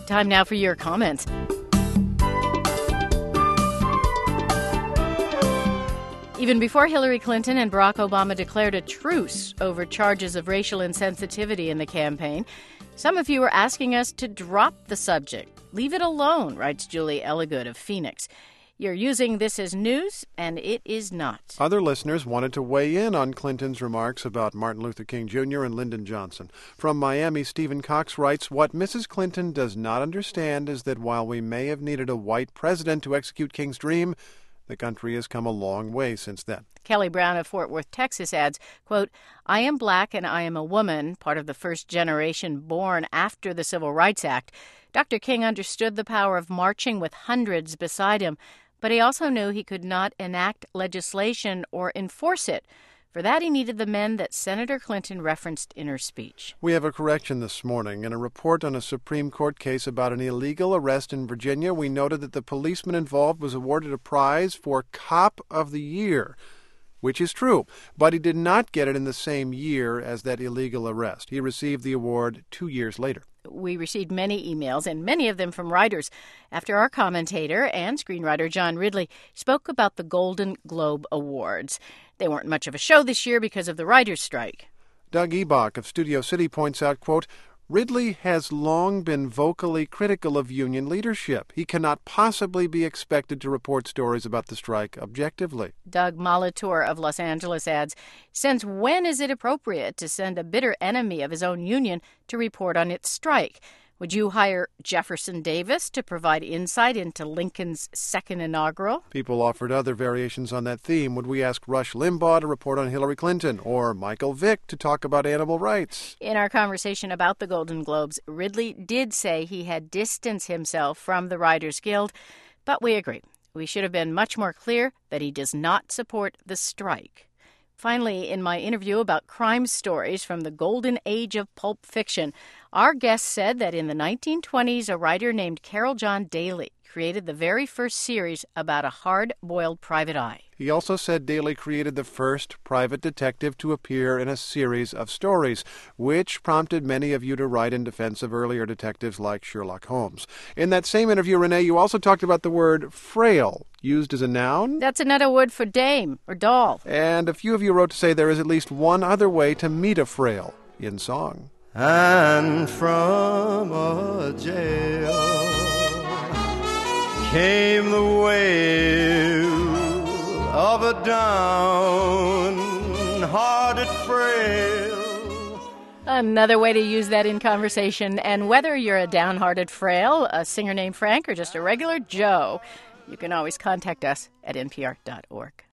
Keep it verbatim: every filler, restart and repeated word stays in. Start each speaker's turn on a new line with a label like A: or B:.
A: Time now for your comments. Even before Hillary Clinton and Barack Obama declared a truce over charges of racial insensitivity in the campaign, some of you are asking us to drop the subject. Leave it alone, writes Julie Elligood of Phoenix. You're using this as news, and it is not.
B: Other listeners wanted to weigh in on Clinton's remarks about Martin Luther King Junior and Lyndon Johnson. From Miami, Stephen Cox writes, "What Missus Clinton does not understand is that while we may have needed a white president to execute King's dream, the country has come a long way since then."
A: Kelly Brown of Fort Worth, Texas adds, quote, "I am black and I am a woman, part of the first generation born after the Civil Rights Act. Doctor King understood the power of marching with hundreds beside him, but he also knew he could not enact legislation or enforce it. For that, he needed the men that Senator Clinton referenced in her speech."
B: We have a correction this morning. In a report on a Supreme Court case about an illegal arrest in Virginia, we noted that the policeman involved was awarded a prize for Cop of the Year, which is true, but he did not get it in the same year as that illegal arrest. He received the award two years later.
A: We received many emails, and many of them from writers, after our commentator and screenwriter John Ridley spoke about the Golden Globe Awards. They weren't much of a show this year because of the writers' strike.
B: Doug Ebach of Studio City points out, quote, "Ridley has long been vocally critical of union leadership. He cannot possibly be expected to report stories about the strike objectively."
A: Doug Molitor of Los Angeles adds, "Since when is it appropriate to send a bitter enemy of his own union to report on its strike? Would you hire Jefferson Davis to provide insight into Lincoln's second inaugural?"
B: People offered other variations on that theme. Would we ask Rush Limbaugh to report on Hillary Clinton or Michael Vick to talk about animal rights?
A: In our conversation about the Golden Globes, Ridley did say he had distanced himself from the Writers Guild, but we agree. We should have been much more clear that he does not support the strike. Finally, in my interview about crime stories from the golden age of pulp fiction, our guest said that in the nineteen twenties, a writer named Carol John Daly created the very first series about a hard-boiled private eye.
B: He also said Daly created the first private detective to appear in a series of stories, which prompted many of you to write in defense of earlier detectives like Sherlock Holmes. In that same interview, Renee, you also talked about the word frail, used as a noun.
A: That's another word for dame or doll.
B: And a few of you wrote to say there is at least one other way to meet a frail, in song.
C: And from a jail came the wail of a downhearted frail.
A: Another way to use that in conversation. And whether you're a downhearted frail, a singer named Frank, or just a regular Joe, you can always contact us at N P R dot org.